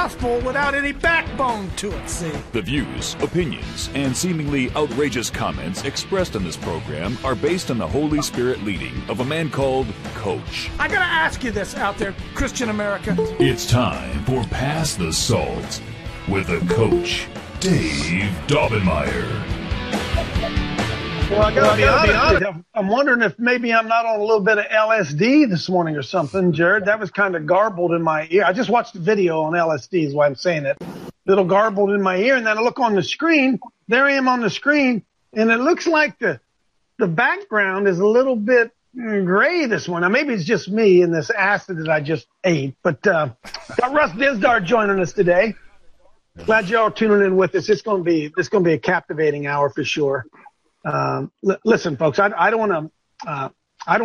gospel without any backbone to it, see? The views, opinions, and seemingly outrageous comments expressed in this program are based on the Holy Spirit leading of a man called Coach. I gotta ask you this out there, Christian America. It's time for Pass the Salt with the Coach, Dave Daubenmire. Well, I gotta be honest. I'm wondering if maybe I'm not on a little bit of LSD this morning or something, Jared. That was kind of garbled in my ear. I just watched the video on LSD is why I'm saying it. Little garbled in my ear, and then I look on the screen. There I am on the screen, and it looks like the background is a little bit gray this morning. Now, maybe it's just me and this acid that I just ate. But got Russ Dizdar joining us today. Glad y'all are tuning in with us. It's gonna be a captivating hour for sure. Listen, folks, I don't want to, how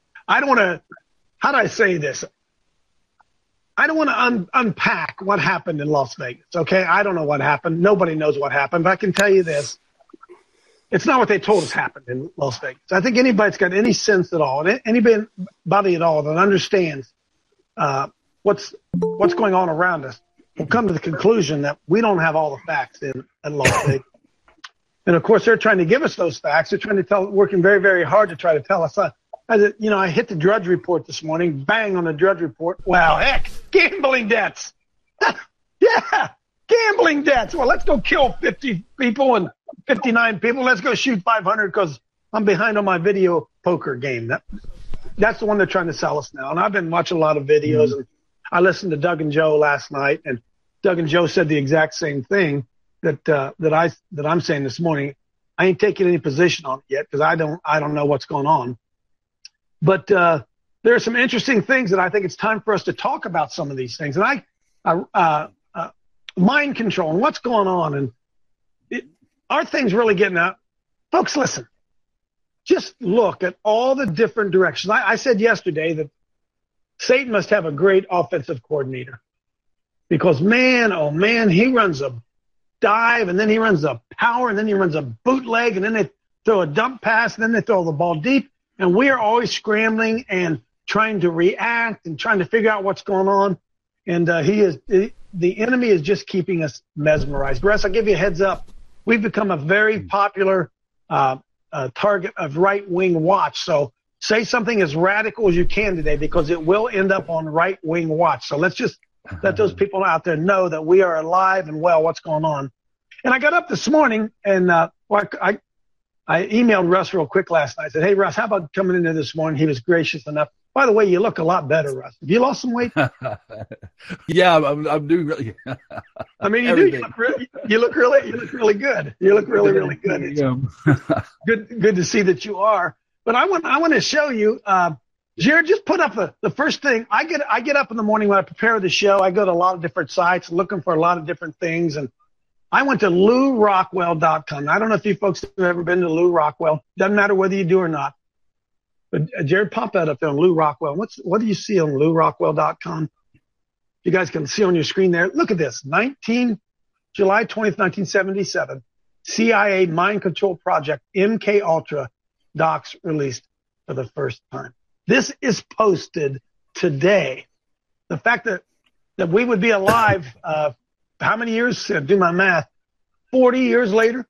do I say this? I don't want to unpack what happened in Las Vegas. Okay. I don't know what happened. Nobody knows what happened, but I can tell you this. It's not what they told us happened in Las Vegas. I think anybody's got any sense at all, anybody at all that understands, what's going on around us will come to the conclusion that we don't have all the facts in Las Vegas. And, of course, they're trying to give us those facts. They're trying to working very, very hard to try to tell us. I hit the Drudge Report this morning, bang on the Drudge Report. Wow, heck, gambling debts. Yeah, gambling debts. Well, let's go kill 50 people and 59 people. Let's go shoot 500 because I'm behind on my video poker game. That's the one they're trying to sell us now. And I've been watching a lot of videos. And I listened to Doug and Joe last night, and Doug and Joe said the exact same thing that I'm saying this morning. I ain't taking any position on it yet because I don't know what's going on. But there are some interesting things that I think it's time for us to talk about some of these things. And mind control and what's going on, and are things really getting out? Folks, listen. Just look at all the different directions. I said yesterday that Satan must have a great offensive coordinator because, man, oh, man, he runs a dive, and then he runs a power, and then he runs a bootleg, and then they throw a dump pass, and then they throw the ball deep, and we are always scrambling and trying to react and trying to figure out what's going on. And the enemy is just keeping us mesmerized. Russ, I'll give you a heads up. We've become a very popular target of right-wing watch. So say something as radical as you can today because it will end up on right-wing watch. So let's just let those people out there know that we are alive and well. What's going on? And I got up this morning and I emailed Russ real quick last night. I said, hey, Russ, how about coming into this morning? He was gracious enough. By the way, you look a lot better, Russ. Have you lost some weight? Yeah, I'm doing really. I mean, you do. You look really good. You look really, really good. It's good to see that you are. But I want to show you. Jared, just put up the first thing. I get up in the morning when I prepare the show. I go to a lot of different sites looking for a lot of different things. And I went to LouRockwell.com. I don't know if you folks have ever been to Lou Rockwell. Doesn't matter whether you do or not. But Jared, pop that up there on Lou Rockwell. What do you see on LouRockwell.com? You guys can see on your screen there. Look at this. July 20th, 1977. CIA Mind Control Project, MKUltra docs released for the first time. This is posted today. The fact that we would be alive, how many years? Do my math. 40 years later,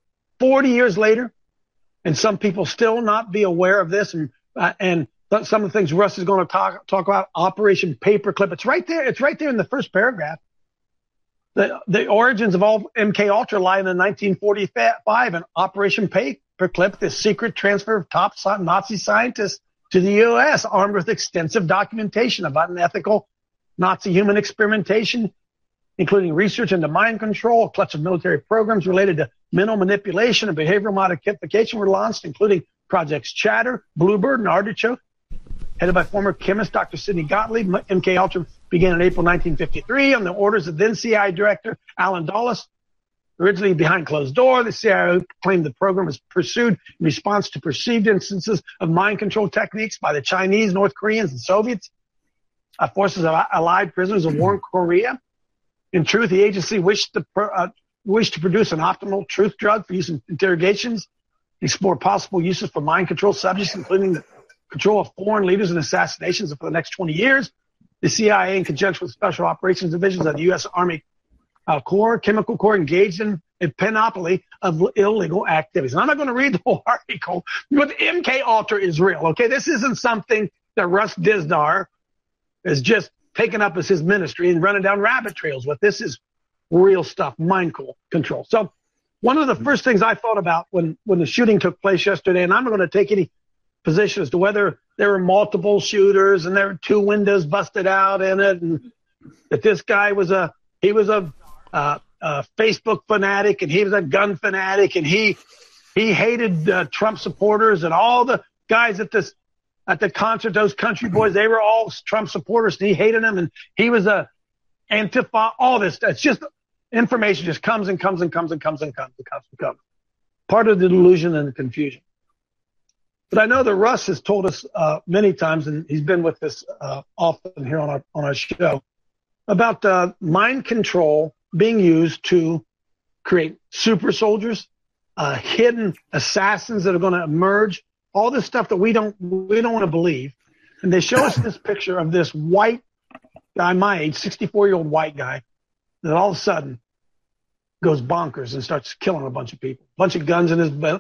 and some people still not be aware of this. And some of the things Russ is going to talk about, Operation Paperclip. It's right there. It's right there in the first paragraph. The origins of all MKUltra lie in the 1945 and Operation Paperclip, the secret transfer of top Nazi scientists to the U.S., armed with extensive documentation about unethical Nazi human experimentation, including research into mind control, a clutch of military programs related to mental manipulation and behavioral modification were launched, including Projects Chatter, Bluebird, and Artichoke. Headed by former chemist Dr. Sidney Gottlieb, MKUltra began in April 1953 on the orders of then CIA Director Alan Dulles. Originally behind closed door, the CIA claimed the program was pursued in response to perceived instances of mind control techniques by the Chinese, North Koreans, and Soviets, forces of Allied prisoners of war in Korea. In truth, the agency wished to produce an optimal truth drug for use in interrogations, explore possible uses for mind control subjects, including the control of foreign leaders and assassinations for the next 20 years. The CIA, in conjunction with Special Operations Divisions of the U.S. Army chemical core engaged in a panoply of illegal activities. And I'm not going to read the whole article, but MK Ultra is real. Okay, this isn't something that Russ Dizdar is just taken up as his ministry and running down rabbit trails with. This is real stuff, mind control. So one of the first things I thought about when the shooting took place yesterday, and I'm not going to take any position as to whether there were multiple shooters and there were 2 windows busted out in it, and that this guy was a Facebook fanatic and he was a gun fanatic and he hated Trump supporters, and all the guys at the concert, those country boys, they were all Trump supporters and he hated them, and he was a Antifa, all this. It's just information just comes and comes and comes and comes and comes and comes and comes. Part of the delusion and the confusion. But I know that Russ has told us many times, and he's been with us often here on our show, about mind control being used to create super soldiers, hidden assassins that are going to emerge, all this stuff that we don't want to believe. And they show us this picture of this white guy, my age, 64-year-old white guy, that all of a sudden goes bonkers and starts killing a bunch of people, a bunch of guns in his belt.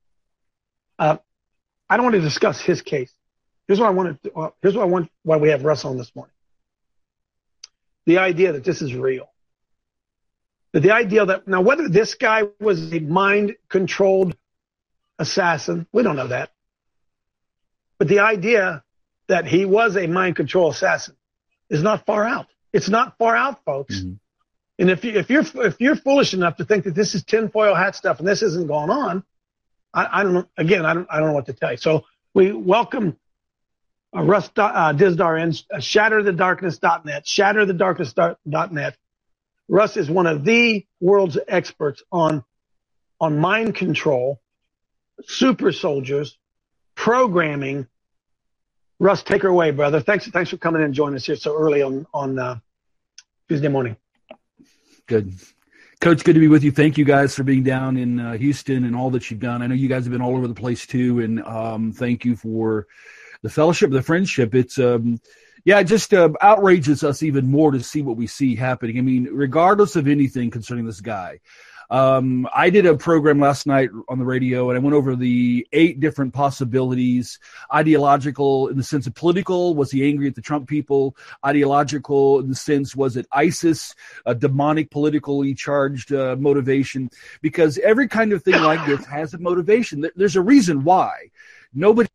I don't want to discuss his case. Here's what I want. Why we have Russ on this morning. The idea that this is real. The idea that now whether this guy was a mind-controlled assassin, we don't know that. But the idea that he was a mind-control assassin is not far out. It's not far out, folks. Mm-hmm. And if you're foolish enough to think that this is tinfoil hat stuff and this isn't going on, I don't know. Again, I don't know what to tell you. So we welcome Russ Dizdar in, shatterthedarkness.net, shatterthedarkness.net. Russ is one of the world's experts on mind control, super soldiers, programming. Russ, take her away, brother. Thanks for coming in and joining us here so early on Tuesday morning. Good. Coach, good to be with you. Thank you guys for being down in Houston and all that you've done. I know you guys have been all over the place too, and thank you for the fellowship, the friendship. It's it just outrages us even more to see what we see happening. I mean, regardless of anything concerning this guy. I did a program last night on the radio, and I went over the 8 different possibilities. Ideological in the sense of political, was he angry at the Trump people? Ideological in the sense, was it ISIS, a demonic politically charged motivation? Because every kind of thing like this has a motivation. There's a reason why. Nobody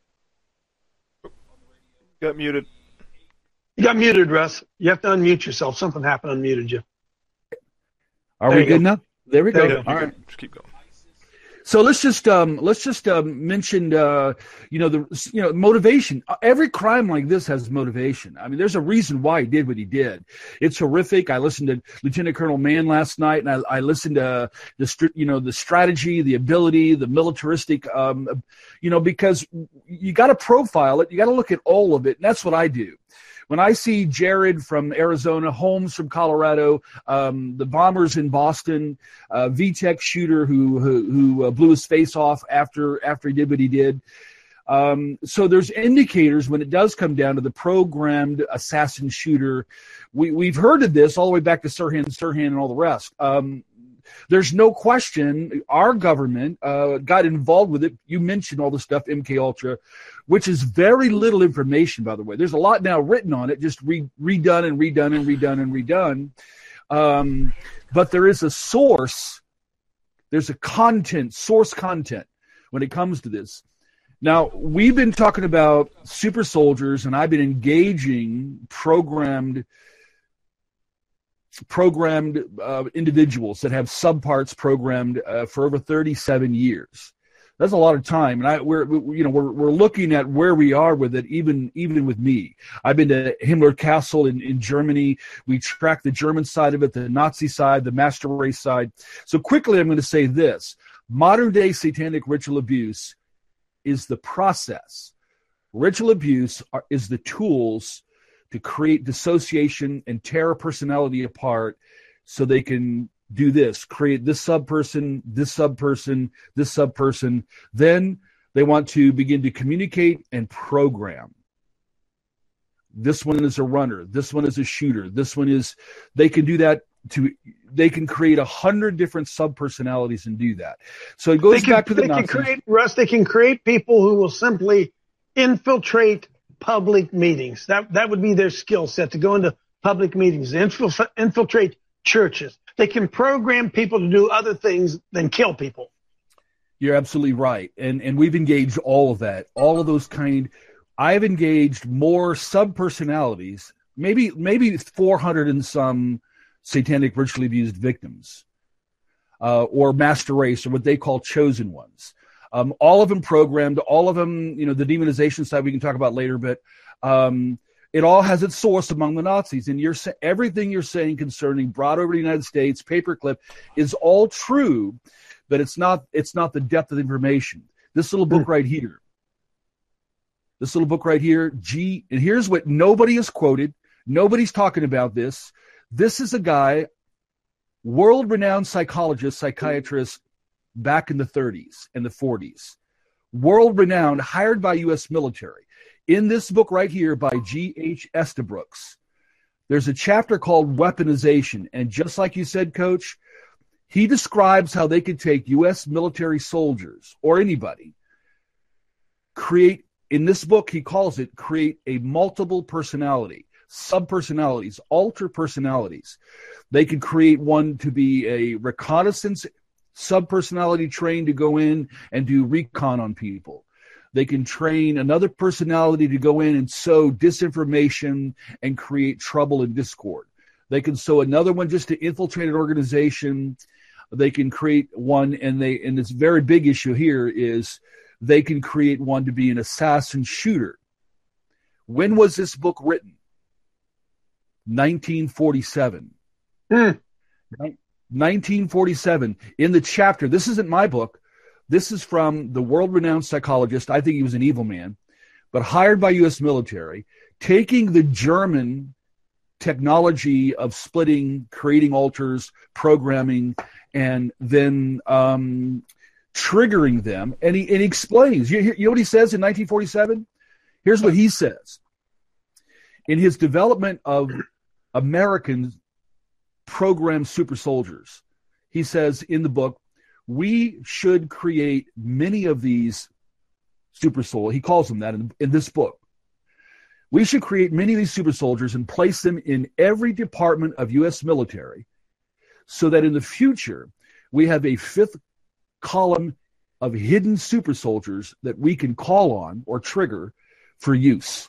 got muted. You got muted, Russ. You have to unmute yourself. Something happened, unmuted you. Are we good now? There we go. All right, just keep going. So let's just mention motivation. Every crime like this has motivation. I mean, there's a reason why he did what he did. It's horrific. I listened to Lieutenant Colonel Mann last night, and I listened to the strategy, the ability, the militaristic. Because you got to profile it. You got to look at all of it, and that's what I do. When I see Jared from Arizona, Holmes from Colorado, the bombers in Boston, VTech shooter who blew his face off after he did what he did. So there's indicators when it does come down to the programmed assassin shooter. We've heard of this all the way back to Sirhan and all the rest. There's no question our government got involved with it. You mentioned all the stuff, MK Ultra, which is very little information, by the way. There's a lot now written on it, just redone and redone and redone and redone. But there is a source. There's a source content when it comes to this. Now, we've been talking about super soldiers, and I've been engaging programmed individuals that have subparts programmed for over 37 years. That's a lot of time, and we're looking at where we are with it. Even with me, I've been to Himmler Castle in Germany. We track the German side of it, the Nazi side, the master race side. So quickly, I'm going to say this: modern day satanic ritual abuse is the process. Ritual abuse is the tools to create dissociation and tear a personality apart so they can do this, create this subperson, this subperson, this subperson. Then they want to begin to communicate and program. This one is a runner. This one is a shooter. This one is, they can do that to they can create 100 different sub-personalities and do that. So it goes back to the Nazis. They can create people who will simply infiltrate public meetings. That would be their skill set, to go into public meetings, infiltrate churches. They can program people to do other things than kill people. You're absolutely right. And we've engaged all of that, all of those kind. I've engaged more sub-personalities, maybe 400 and some satanic ritually abused victims, or master race, or what they call chosen ones. All of them programmed, all of them, the demonization side we can talk about later, but it all has its source among the Nazis. And everything you're saying concerning brought over to the United States, paperclip, is all true, but it's not the depth of the information. This little book right here, and here's what nobody has quoted. Nobody's talking about this. This is a guy, world-renowned psychologist, psychiatrist, back in the 30s and the 40s. World-renowned, hired by U.S. military. In this book right here by G.H. Estabrooks, there's a chapter called Weaponization. And just like you said, Coach, he describes how they could take U.S. military soldiers, or anybody, in this book, he calls it, create a multiple personality, sub-personalities, alter personalities. They could create one to be a reconnaissance sub-personality trained to go in and do recon on people. They can train another personality to go in and sow disinformation and create trouble and discord. They can sow another one just to infiltrate an organization. They can create one, and this very big issue here is they can create one to be an assassin shooter. When was this book written? 1947. 1947. In the chapter, this isn't my book. This is from the world-renowned psychologist. I think he was an evil man, but hired by U.S. military, taking the German technology of splitting, creating alters, programming, and then triggering them. And he explains. You know what he says in 1947? Here's what he says. In his development of American programmed super soldiers, he says in the book, we should create many of these super soldiers. He calls them that in this book. We should create many of these super soldiers and place them in every department of U.S. military so that in the future we have a fifth column of hidden super soldiers that we can call on or trigger for use.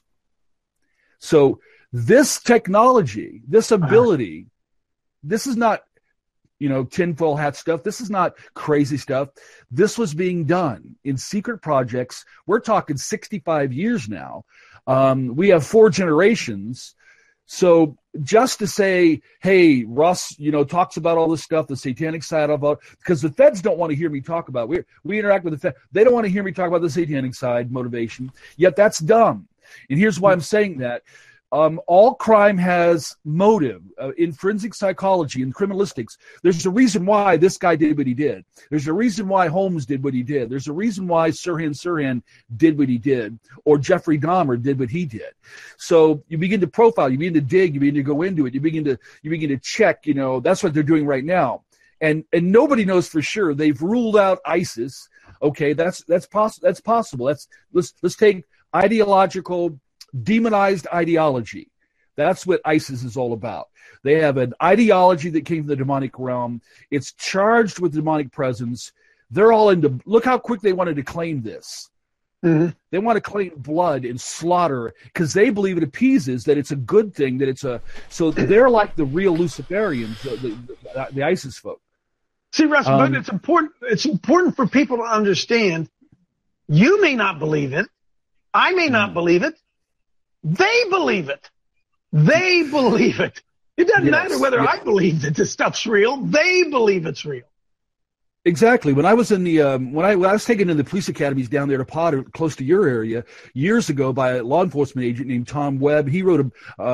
So this technology, this ability, this is not, tinfoil hat stuff. This is not crazy stuff. This was being done in secret projects. We're talking 65 years now. We have 4 generations. So just to say, hey, Russ, talks about all this stuff, the satanic side of it, because the feds don't want to hear me talk about it. We interact with the feds. They don't want to hear me talk about the satanic side motivation. Yet that's dumb. And here's why I'm saying that. All crime has motive. In forensic psychology and criminalistics, there's a reason why this guy did what he did. There's a reason why Holmes did what he did. There's a reason why Sirhan did what he did, or Jeffrey Dahmer did what he did. So you begin to profile, you begin to dig, you begin to go into it, you begin to check. That's what they're doing right now. And nobody knows for sure. They've ruled out ISIS. Okay, that's possible. Let's take ideological. Demonized ideology. That's what ISIS is all about. They have an ideology that came from the demonic realm. It's charged with demonic presence. They're all into, look how quick they wanted to claim this. Mm-hmm. They want to claim blood and slaughter because they believe it appeases that it's a good thing, so they're like the real Luciferians, the ISIS folk. See, Russ, but it's important for people to understand, you may not believe it. I may not believe it. They believe it. They believe it. It doesn't matter whether I believe that this stuff's real. They believe it's real. Exactly. When I was in the when I was taken to the police academies down there to Potter, close to your area, years ago by a law enforcement agent named Tom Webb, he wrote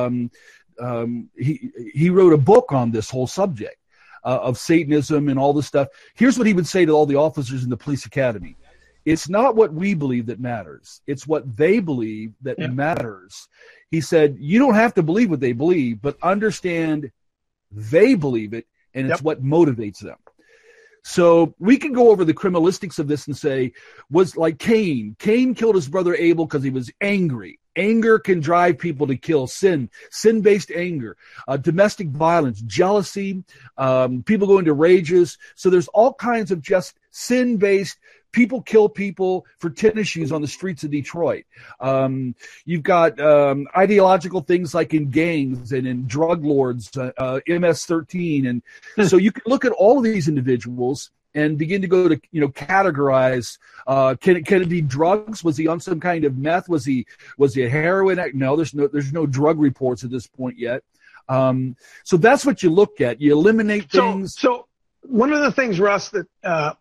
he wrote a book on this whole subject of Satanism and all this stuff. Here's what he would say to all the officers in the police academy. It's not what we believe that matters. It's what they believe that matters. He said, you don't have to believe what they believe, but understand they believe it and it's what motivates them. So we can go over the criminalistics of this and say, was like Cain. Cain killed his brother Abel because he was angry. Anger can drive people to kill. Sin-based anger, domestic violence, jealousy, people go into rages. So there's all kinds of just sin-based. People kill people for tennis shoes on the streets of Detroit. You've got ideological things like in gangs and in drug lords, MS-13. And so you can look at all of these individuals and begin to go to, categorize, can it be drugs? Was he on some kind of meth? Was he a heroin addict? No, there's no drug reports at this point yet. So that's what you look at. You eliminate things. So one of the things, Russ, that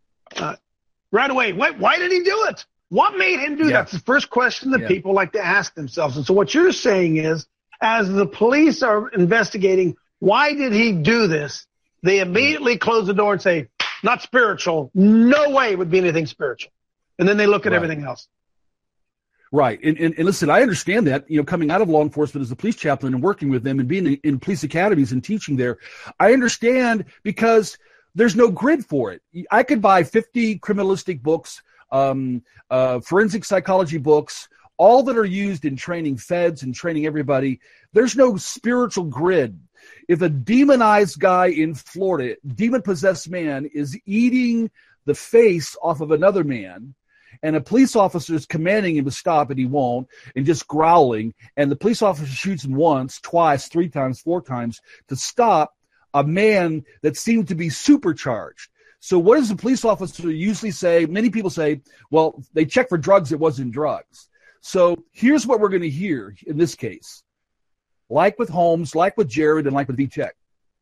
right away, why did he do it? What made him do that? That's the first question that people like to ask themselves. And so what you're saying is, as the police are investigating, why did he do this? They immediately close the door and say, not spiritual. No way it would be anything spiritual. And then they look at everything else. Right. And listen, I understand that, coming out of law enforcement as a police chaplain and working with them and being in police academies and teaching there, I understand because there's no grid for it. I could buy 50 criminalistic books, forensic psychology books, all that are used in training feds and training everybody. There's no spiritual grid. If a demonized guy in Florida, demon-possessed man, is eating the face off of another man, and a police officer is commanding him to stop and he won't, and just growling, and the police officer shoots him once, twice, 3 times, 4 times to stop a man that seemed to be supercharged. So what does the police officer usually say? Many people say, well, they checked for drugs, it wasn't drugs. So here's what we're going to hear in this case. Like with Holmes, like with Jared, and like with Vitek.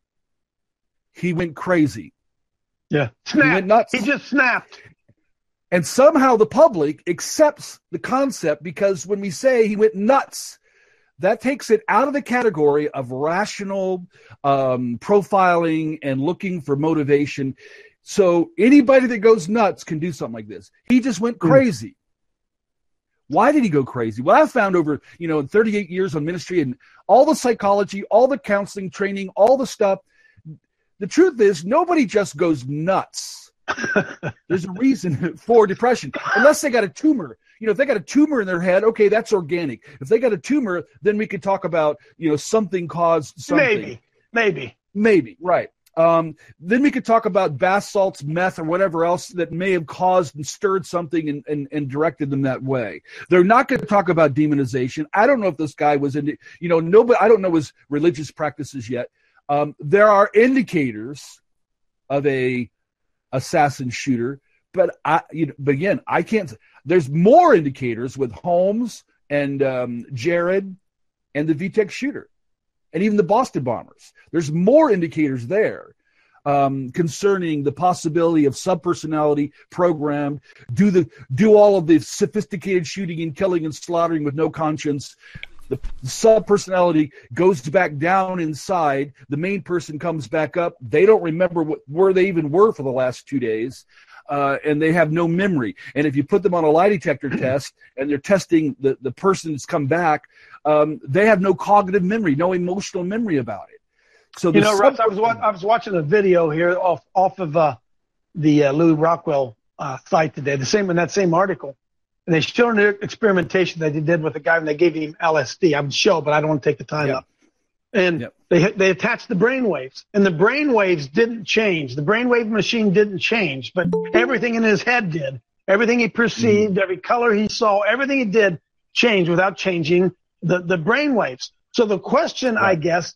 He went crazy. Yeah. He went nuts. He just snapped. And somehow the public accepts the concept because when we say he went nuts, that takes it out of the category of rational profiling and looking for motivation. So anybody that goes nuts can do something like this. He just went crazy. Why did he go crazy? Well, I've found over, in 38 years on ministry and all the psychology, all the counseling training, all the stuff. The truth is nobody just goes nuts. There's a reason for depression, unless they got a tumor. If they got a tumor in their head, okay, that's organic. If they got a tumor, then we could talk about, something caused something. Maybe, right. Then we could talk about bath salts, meth, or whatever else that may have caused and stirred something and directed them that way. They're not going to talk about demonization. I don't know if this guy was into, nobody. I don't know his religious practices yet. There are indicators of a assassin shooter, but again, I can't. There's more indicators with Holmes and Jared and the Vitek shooter. And even the Boston bombers. There's more indicators there concerning the possibility of subpersonality programmed, do all of the sophisticated shooting and killing and slaughtering with no conscience. The subpersonality goes back down inside. The main person comes back up. They don't remember where they even were for the last 2 days. And they have no memory. And if you put them on a lie detector test and they're testing the person that's come back, they have no cognitive memory, no emotional memory about it. So Russ, I was watching a video here off of the Louis Rockwell site today, in that same article, and they showed an experimentation that they did with a guy when they gave him LSD. I would show, but I don't want to take the time up. And they attached the brain waves, and the brain waves didn't change. The brainwave machine didn't change, but everything in his head did. Everything he perceived, every color he saw, everything he did changed without changing the brain waves. So the question, I guess,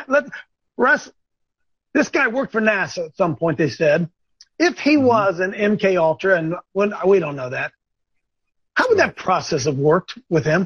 Russ, this guy worked for NASA at some point, they said. If he was an MK Ultra, and we don't know that, how would that process have worked with him?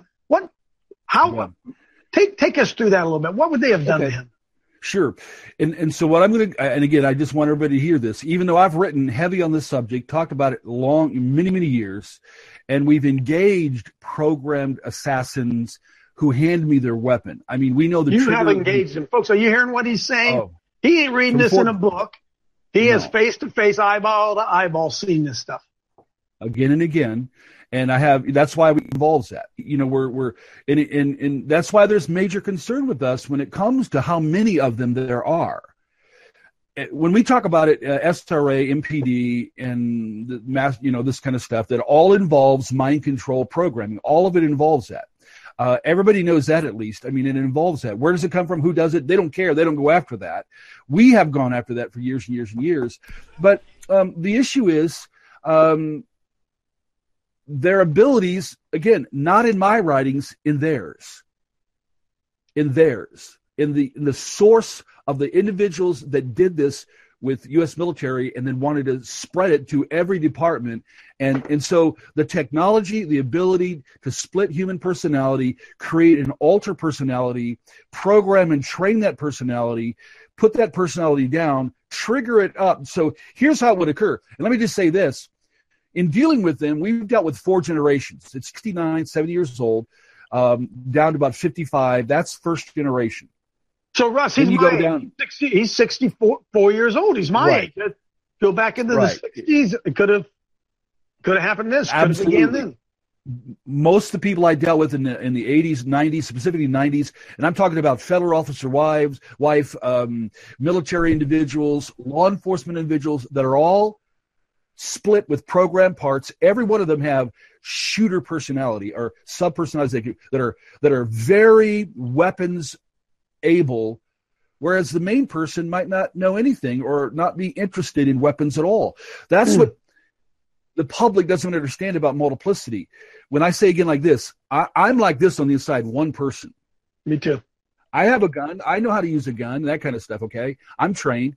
Take us through that a little bit. What would they have done to him? Sure. And so what I'm going to, and again, I just want everybody to hear this, even though I've written heavy on this subject, talked about it many, many years, and we've engaged programmed assassins who hand me their weapon. I mean, we know the You have engaged him. Folks, are you hearing what he's saying? Oh, he ain't reading this in a book. He is face-to-face, eyeball to eyeball seeing this stuff. Again and again. And that's why we involves that. And that's why there's major concern with us when it comes to how many of them there are. when we talk about it, SRA, MPD, and the mass, this kind of stuff, that all involves mind control programming. All of it involves that. Everybody knows that, at least. I mean, it involves that. Where does it come from? Who does it? They don't care. They don't go after that. We have gone after that for years and years and years. But the issue is their abilities, again, not in my writings, in theirs. In the source of the individuals that did this with U.S. military and then wanted to spread it to every department. And so the technology, the ability to split human personality, create an alter personality, program and train that personality, put that personality down, trigger it up. So here's how it would occur. And let me just say this. In dealing with them, we've dealt with 4 generations. It's 69, 70 years old, down to about 55. That's first generation. So, Russ, he's he's 64 years old. He's my age. Go back into the 60s. It could have happened this. Could have began then. Most of the people I dealt with in the 80s, 90s, specifically 90s, and I'm talking about federal officer wife, military individuals, law enforcement individuals that are all split with program parts. Every one of them have shooter personality or sub-personalities that are very weapons able, whereas the main person might not know anything or not be interested in weapons at all. That's what the public doesn't understand about multiplicity. When I say again like this, I'm like this on the inside, one person. Me too. I have a gun. I know how to use a gun, that kind of stuff, okay? I'm trained.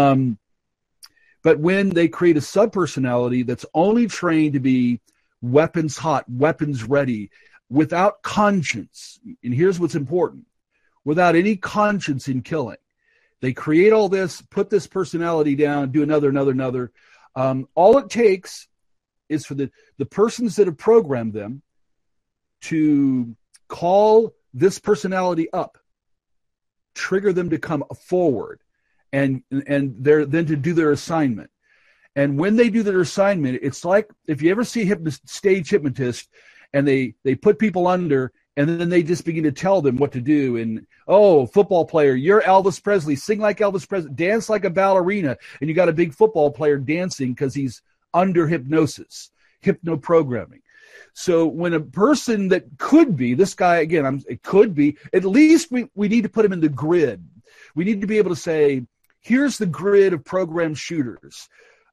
But when they create a sub-personality that's only trained to be weapons hot, weapons ready, without conscience, and here's what's important, without any conscience in killing. They create all this, put this personality down, do another. All it takes is for the persons that have programmed them to call this personality up, trigger them to come forward, and they're then to do their assignment. And when they do their assignment, it's like if you ever see stage hypnotist and they put people under, and then they just begin to tell them what to do. And, football player, you're Elvis Presley. Sing like Elvis Presley. Dance like a ballerina. And you got a big football player dancing because he's under hypnosis, hypno-programming. So when a person that could be, this guy, again, it could be, at least we need to put him in the grid. We need to be able to say, here's the grid of program shooters.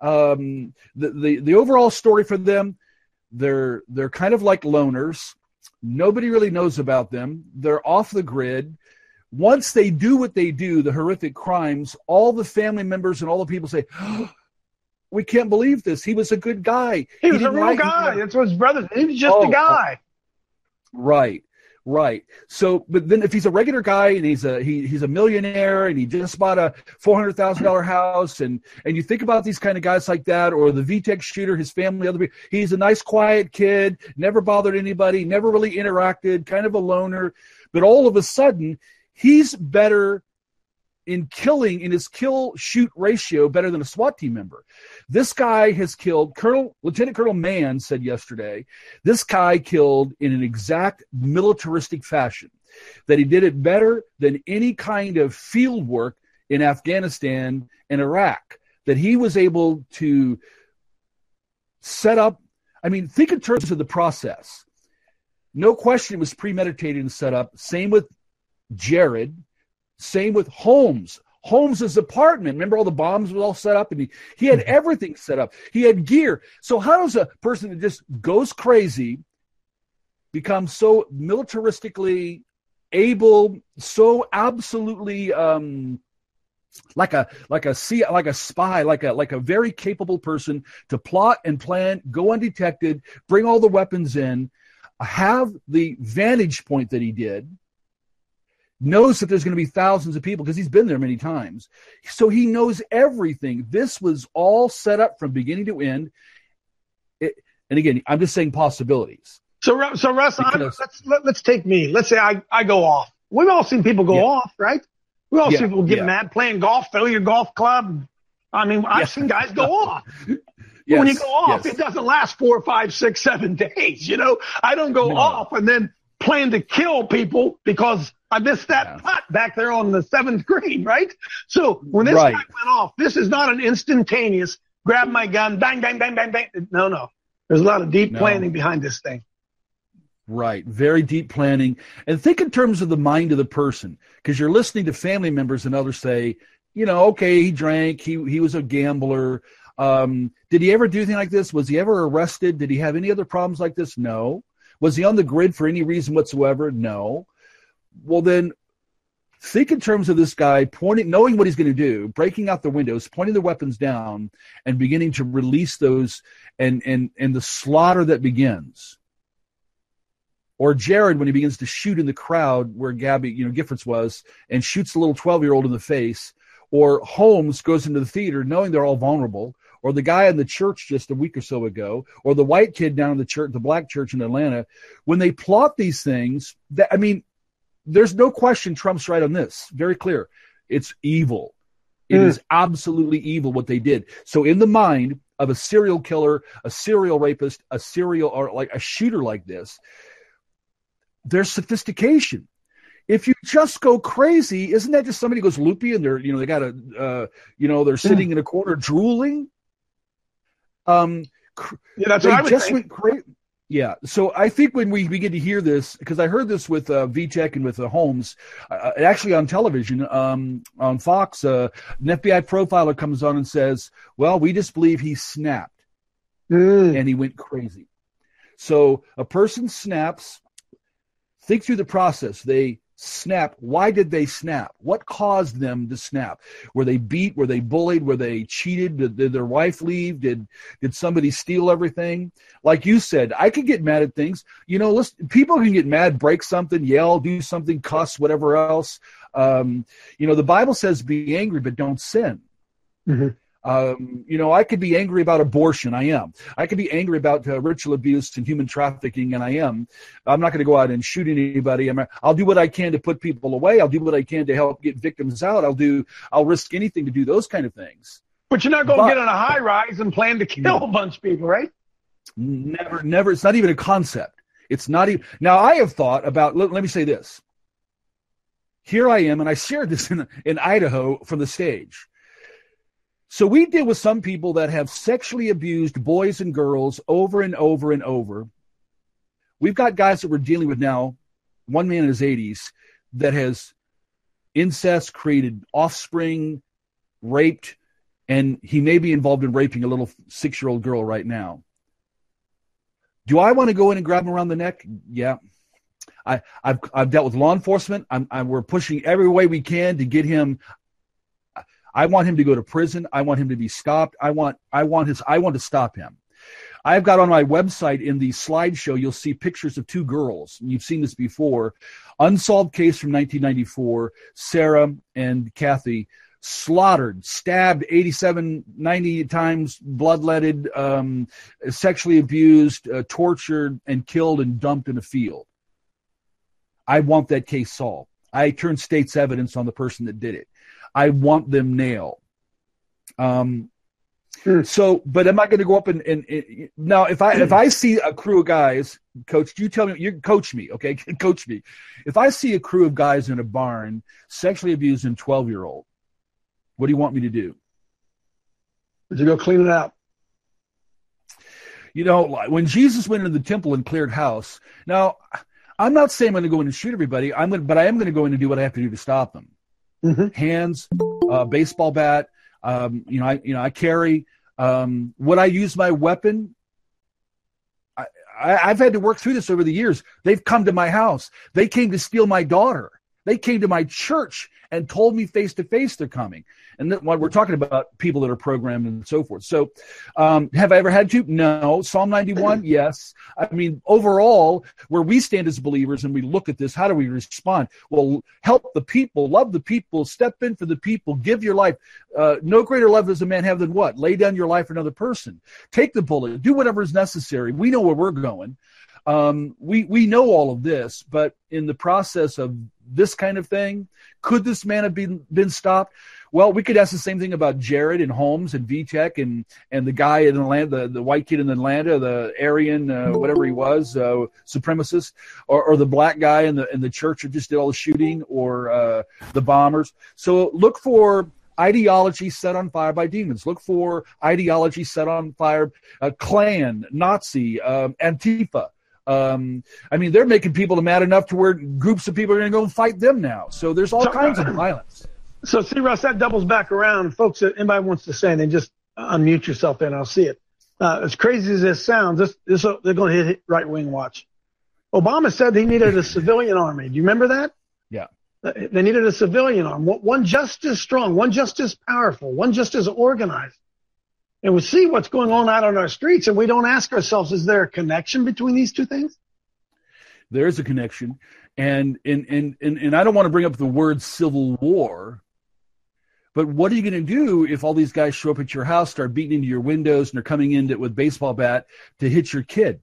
The overall story for them, they're kind of like loners. Nobody really knows about them. They're off the grid. Once they do what they do, the horrific crimes, all the family members and all the people say, we can't believe this. He was a good guy. He was a real guy. That's what his brother. He was just a guy. Right. So, but then if he's a regular guy and he's a millionaire and he just bought a $400,000 house, and you think about these kind of guys like that, or the VTech shooter, his family, he's a nice, quiet kid, never bothered anybody, never really interacted, kind of a loner, but all of a sudden he's better in killing, in his kill-shoot ratio, better than a SWAT team member. This guy has killed, Lieutenant Colonel Mann said yesterday, this guy killed in an exact militaristic fashion, that he did it better than any kind of field work in Afghanistan and Iraq, that he was able to set up, think in terms of the process. No question it was premeditated and set up. Same with Jared. Same with Holmes. Holmes' apartment. Remember all the bombs were all set up, and he had everything set up. He had gear. So how does a person that just goes crazy become so militaristically able, so absolutely like a spy, like a very capable person to plot and plan, go undetected, bring all the weapons in, have the vantage point that he did, knows that there's going to be thousands of people because he's been there many times. So he knows everything. This was all set up from beginning to end. And again, I'm just saying possibilities. So Russ, let's take me. Let's say I go off. We've all seen people go off, right? We've all seen people get mad playing golf, fill your golf club. I've seen guys go off. When you go off, it doesn't last 4, 5, 6, 7 days. I don't go off and then plan to kill people because I missed that putt back there on the 7th green, right? So when this guy went off, this is not an instantaneous grab my gun, bang, bang, bang, bang, bang. No. There's a lot of deep planning behind this thing. Right. Very deep planning. And think in terms of the mind of the person, because you're listening to family members and others say, okay, he drank, he was a gambler. Did he ever do anything like this? Was he ever arrested? Did he have any other problems like this? No. Was he on the grid for any reason whatsoever? No. Well, then think in terms of this guy knowing what he's going to do, breaking out the windows, pointing the weapons down, and beginning to release those and the slaughter that begins. Or Jared, when he begins to shoot in the crowd where Gabby, Giffords was, and shoots the little 12-year-old in the face. Or Holmes goes into the theater knowing they're all vulnerable. Or the guy in the church just a week or so ago. Or the white kid down in the church, the black church in Atlanta. When they plot these things, there's no question Trump's right on this. Very clear. It's evil. It is absolutely evil what they did. So in the mind of a serial killer, a serial rapist, a shooter like this, there's sophistication. If you just go crazy, isn't that just somebody goes loopy and they're, they got they're sitting in a corner drooling? That's what I would think. Went crazy. Yeah. So I think when we begin to hear this, because I heard this with VTech and with Holmes, actually on television, on Fox, an FBI profiler comes on and says, well, we just believe he snapped and he went crazy. So a person snaps. Think through the process. They snap. Why did they snap? What caused them to snap? Were they beat? Were they bullied? Were they cheated? Did their wife leave? Did somebody steal everything? Like you said, I could get mad at things. Listen, people can get mad, break something, yell, do something, cuss, whatever else. The Bible says be angry, but don't sin. Mm-hmm. I could be angry about abortion. I am. I could be angry about ritual abuse and human trafficking, and I am. I'm not going to go out and shoot anybody. I'll do what I can to put people away. I'll do what I can to help get victims out. I'll risk anything to do those kind of things. But you're not going to get on a high rise and plan to kill a bunch of people, right? Never. It's not even a concept. It's not even. Now, I have thought about, let me say this. Here I am, and I shared this in Idaho from the stage. So we deal with some people that have sexually abused boys and girls over and over and over. We've got guys that we're dealing with now, one man in his 80s, that has incest, created offspring, raped, and he may be involved in raping a little 6-year-old girl right now. Do I want to go in and grab him around the neck? Yeah. I've dealt with law enforcement. We're pushing every way we can to get him. I want him to go to prison. I want him to be stopped. I want to stop him. I've got on my website in the slideshow, you'll see pictures of 2 girls. You've seen this before. Unsolved case from 1994. Sarah and Kathy slaughtered, stabbed 87, 90 times, bloodletted, sexually abused, tortured, and killed and dumped in a field. I want that case solved. I turned state's evidence on the person that did it. I want them nailed. So, but am I going to go up and now if I see a crew of guys, Coach, you tell me, you coach me, okay? Coach me. If I see a crew of guys in a barn sexually abusing 12-year-old, what do you want me to do? Would you go clean it out? When Jesus went into the temple and cleared house. Now, I'm not saying I'm going to go in and shoot everybody. But I am going to go in and do what I have to do to stop them. Mm-hmm. Hands, baseball bat. I carry. Would I use my weapon? I've had to work through this over the years. They've come to my house. They came to steal my daughter. They came to my church and told me face to face they're coming. And what we're talking about, people that are programmed and so forth. So have I ever had to? No. Psalm 91? Yes. Overall, where we stand as believers and we look at this, how do we respond? Well, help the people, love the people, step in for the people, give your life. No greater love does a man have than what? Lay down your life for another person. Take the bullet. Do whatever is necessary. We know where we're going. We know all of this, but in the process of this kind of thing, could this man have been stopped? Well, we could ask the same thing about Jared and Holmes and VTech and the guy in Atlanta, the white kid in Atlanta, the Aryan, whatever he was, supremacist, or the black guy in the church who just did all the shooting, or the bombers. So look for ideology set on fire by demons. Look for ideology set on fire, Klan, Nazi, Antifa. I mean, they're making people mad enough to where groups of people are going to go and fight them now. So there's all kinds of violence. So, see, Russ, that doubles back around. Folks, if anybody wants to say anything, just unmute yourself there and I'll see it. As crazy as this sounds, they're going to hit right-wing watch. Obama said he needed a civilian army. Do you remember that? Yeah. They needed a civilian army, one just as strong, one just as powerful, one just as organized. And we see what's going on out on our streets, and we don't ask ourselves, is there a connection between these two things? There's a connection. And I don't want to bring up the word civil war, but what are you going to do if all these guys show up at your house, start beating into your windows, and they're coming in with baseball bat to hit your kid?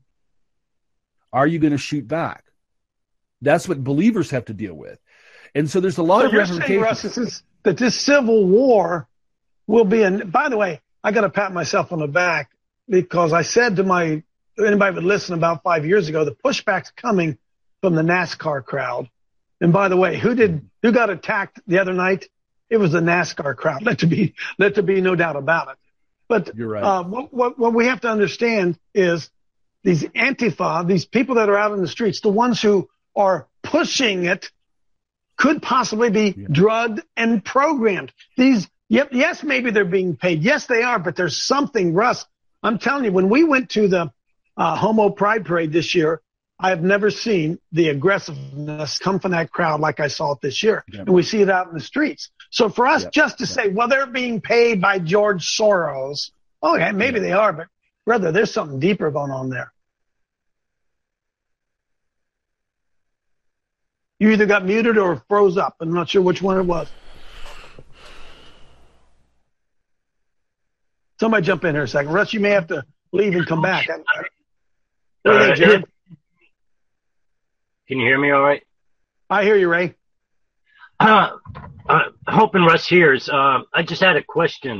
Are you going to shoot back? That's what believers have to deal with. And so there's a lot of ramifications. Saying, Russ, that this civil war will be by the way, I got to pat myself on the back because I said to anybody would listen about 5 years ago, the pushback's coming from the NASCAR crowd. And by the way, who got attacked the other night? It was the NASCAR crowd. Let there be no doubt about it. But you're right. What we have to understand is these Antifa, these people that are out in the streets, the ones who are pushing it, could possibly be drugged and programmed. Yes, maybe they're being paid. Yes, they are, but there's something, Russ. I'm telling you, when we went to the Homo Pride Parade this year, I have never seen the aggressiveness come from that crowd like I saw it this year. Yeah. And we see it out in the streets. So for us just to say, well, they're being paid by George Soros. Okay, maybe they are, but brother, there's something deeper going on there. You either got muted or froze up. I'm not sure which one it was. Somebody jump in here a second. Russ, you may have to leave and come back. Can you hear me all right? I hear you, Ray. Hoping Russ hears. I just had a question.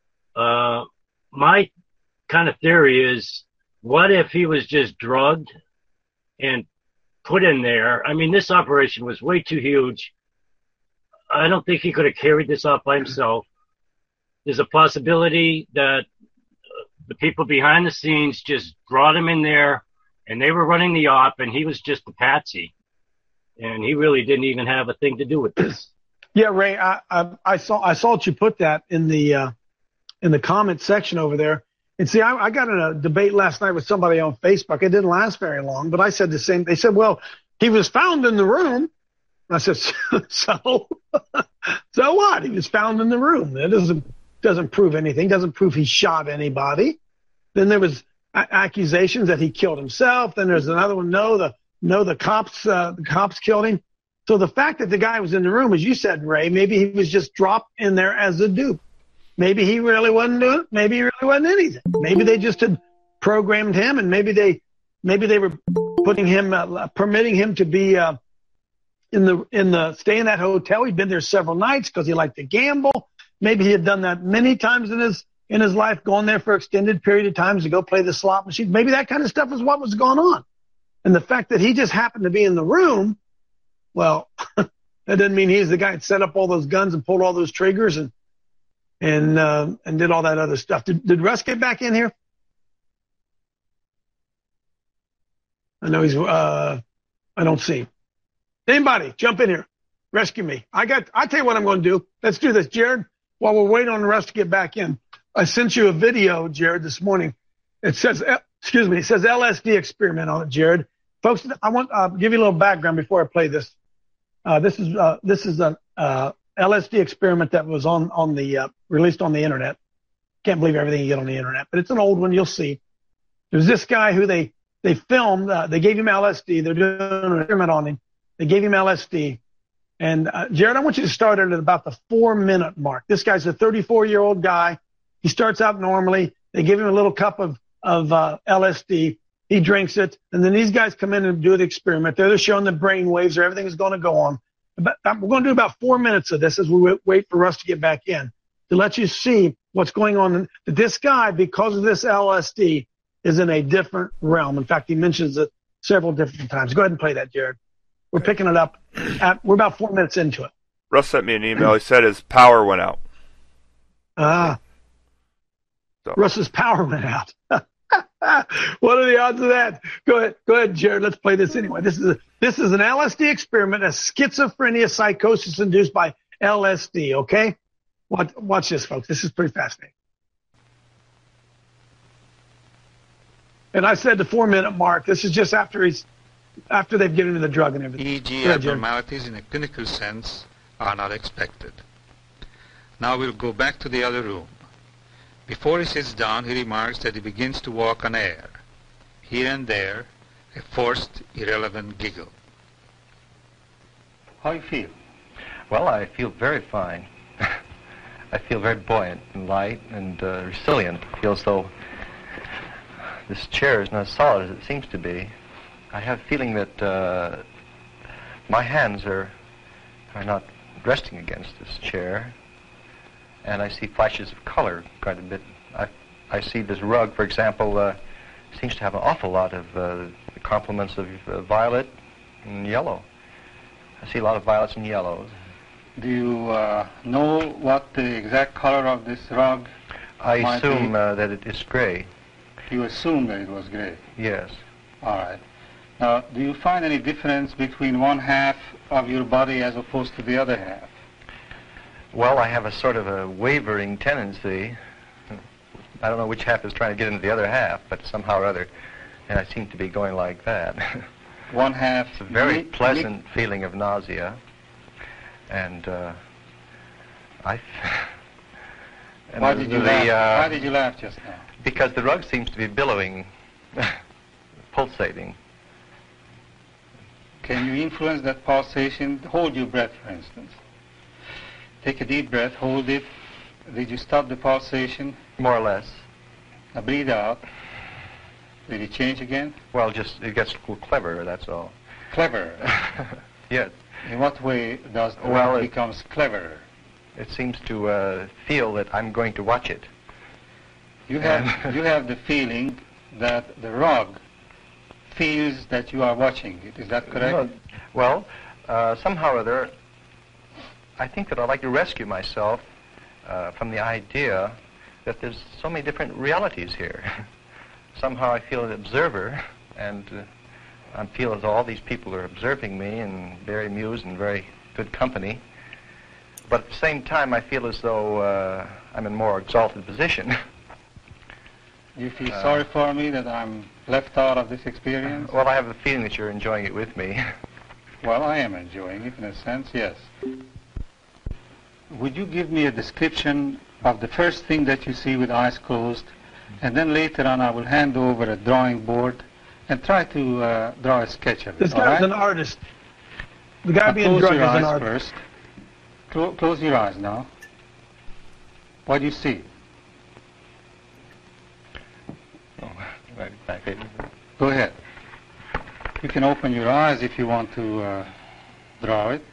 My kind of theory is, what if he was just drugged and put in there? I mean, this operation was way too huge. I don't think he could have carried this off by himself. There's a possibility that the people behind the scenes just brought him in there and they were running the op and he was just a patsy. And he really didn't even have a thing to do with this. Yeah, Ray, I saw what you put that in the comment section over there. And see, I got in a debate last night with somebody on Facebook. It didn't last very long, but I said the same. They said, well, he was found in the room. I said, so what? He was found in the room. That doesn't prove anything. Doesn't prove he shot anybody. Then there was accusations that he killed himself. Then there's another one. No, the cops killed him. So the fact that the guy was in the room, as you said, Ray, maybe he was just dropped in there as a dupe. Maybe he really wasn't doing it. Maybe he really wasn't anything. Maybe they just had programmed him, and maybe they were putting him, permitting him to be stay in that hotel. He'd been there several nights because he liked to gamble. Maybe he had done that many times in his life, going there for extended period of times to go play the slot machine. Maybe that kind of stuff is what was going on. And the fact that he just happened to be in the room, well, that doesn't mean he's the guy that set up all those guns and pulled all those triggers and did all that other stuff. Did Russ get back in here? I know he's, I don't see. Anybody jump in here. Rescue me. I tell you what I'm going to do. Let's do this, Jared. While we're waiting on the rest to get back in, I sent you a video, Jared, this morning. It says, it says LSD experiment on it, Jared. Folks, I want to give you a little background before I play this. This is an LSD experiment that was released on the internet. Can't believe everything you get on the internet, but it's an old one. You'll see. There's this guy who they filmed. They gave him LSD. They're doing an experiment on him. They gave him LSD. And Jared, I want you to start at about the 4-minute mark. This guy's a 34-year-old guy. He starts out normally. They give him a little cup of LSD. He drinks it. And then these guys come in and do the experiment. They're showing the brain waves or everything is going to go on. we're going to do about 4 minutes of this as we wait for Russ to get back in to let you see what's going on. This guy, because of this LSD, is in a different realm. In fact, he mentions it several different times. Go ahead and play that, Jared. We're picking it up. We're about 4 minutes into it. Russ sent me an email. He said his power went out. So. Russ's power went out. What are the odds of that? Go ahead, Jared. Let's play this anyway. This is an LSD experiment, a schizophrenia psychosis induced by LSD. Okay, watch this, folks. This is pretty fascinating. And I said the 4 minute mark. This is just after they've given him the drug and everything. EEG abnormalities in a clinical sense are not expected. Now we'll go back to the other room. Before he sits down, he remarks that he begins to walk on air. Here and there, a forced, irrelevant giggle. How do you feel? Well, I feel very fine. I feel very buoyant and light and resilient. I feel as though this chair is not as solid as it seems to be. I have a feeling that my hands are not resting against this chair. And I see flashes of color quite a bit. I see this rug, for example, seems to have an awful lot of the complements of violet and yellow. I see a lot of violets and yellows. Do you know what the exact color of this rug I might assume be? that it is gray. You assume that it was gray? Yes. All right. Now, do you find any difference between one half of your body as opposed to the other half? Well, I have a sort of a wavering tendency. I don't know which half is trying to get into the other half, but somehow or other, and I seem to be going like that. One half. It's a very pleasant feeling of nausea, and Why did you laugh? Why did you laugh just now? Because the rug seems to be billowing, pulsating. Can you influence that pulsation? Hold your breath, for instance. Take a deep breath, hold it. Did you stop the pulsation? More or less. Now breathe out. Did it change again? Well, just it gets a little cleverer, that's all. Clever? Yes. In what way does the rug becomes cleverer? It seems to feel that I'm going to watch it. You have the feeling that the rug feels that you are watching it. Is that correct? Well, somehow or other, I think that I'd like to rescue myself from the idea that there's so many different realities here. Somehow I feel an observer, and I feel as though all these people are observing me and very amused and very good company. But at the same time, I feel as though I'm in a more exalted position. You feel sorry for me that I'm left out of this experience? Well, I have the feeling that you're enjoying it with me. Well, I am enjoying it in a sense, yes. Would you give me a description of the first thing that you see with eyes closed, and then later on I will hand over a drawing board and try to draw a sketch of it. This guy's an artist. The guy being drugged is an artist. Close your eyes now. What do you see? Go ahead. You can open your eyes if you want to draw it.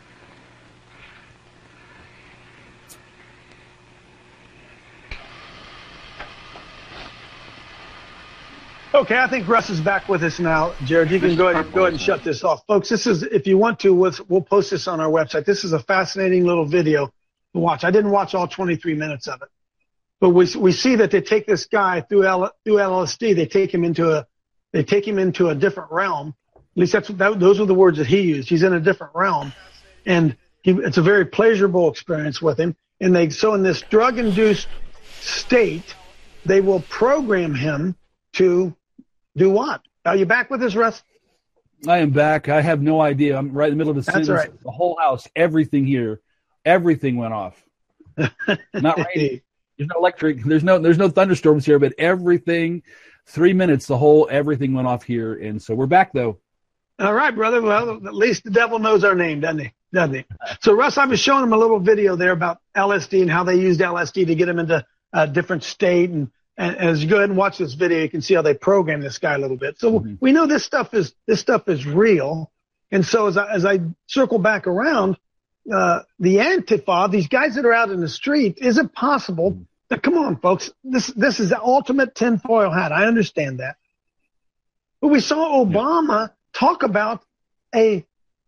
Okay, I think Russ is back with us now. Jared, you can go ahead and shut this off. Folks, this is, if you want to, we'll post this on our website. This is a fascinating little video to watch. I didn't watch all 23 minutes of it. But we see that they take this guy through LSD. They take him into a different realm. At least those are the words that he used. He's in a different realm. And it's a very pleasurable experience with him. And so in this drug-induced state, they will program him to do what? Are you back with us, Russ? I am back. I have no idea. I'm right in the middle of the sentence. That's right. The whole house, everything here, everything went off. Not raining. There's no electric. There's no thunderstorms here, but everything, 3 minutes, everything went off here. And so we're back, though. All right, brother. Well, at least the devil knows our name, doesn't he? So, Russ, I was showing him a little video there about LSD and how they used LSD to get him into a different state. And as you go ahead and watch this video, you can see how they program this guy a little bit. So we know this stuff is real. And so as I circle back around, the Antifa, these guys that are out in the street, is it possible? Now, come on, folks. This is the ultimate tinfoil hat. I understand that. But we saw Obama talk about a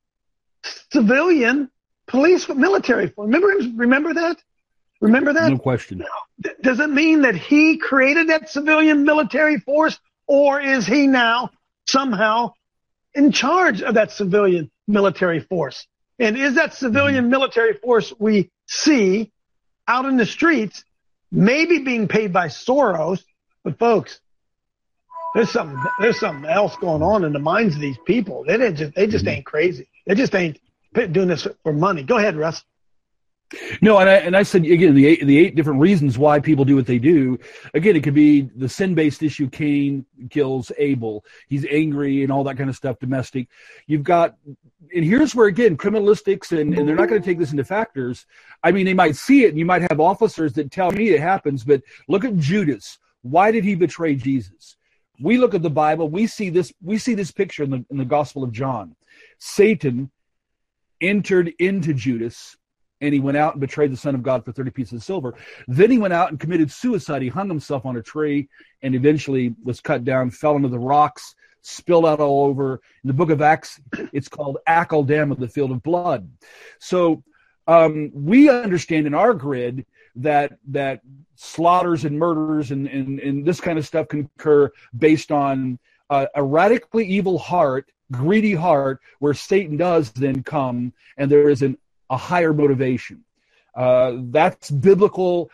civilian police military force. Remember that? Remember that? No question. Does it mean that he created that civilian military force, or is he now somehow in charge of that civilian military force? And is that civilian military force we see out in the streets maybe being paid by Soros? But folks, there's something else going on in the minds of these people. They just ain't crazy. They just ain't doing this for money. Go ahead, Russ. No, and I said again the eight different reasons why people do what they do. Again, it could be the sin-based issue. Cain kills Abel. He's angry and all that kind of stuff. Domestic. You've got, and here's where again criminalistics and they're not going to take this into factors. I mean, they might see it, and you might have officers that tell me it happens. But look at Judas. Why did he betray Jesus? We look at the Bible. We see this picture in the Gospel of John. Satan entered into Judas, and he went out and betrayed the Son of God for 30 pieces of silver. Then he went out and committed suicide. He hung himself on a tree and eventually was cut down, fell into the rocks, spilled out all over. In the book of Acts, it's called Akeldam of the field of blood. So we understand in our grid that slaughters and murders and this kind of stuff can occur based on a radically evil heart, greedy heart, where Satan does then come, and there is a higher motivation. That's biblical.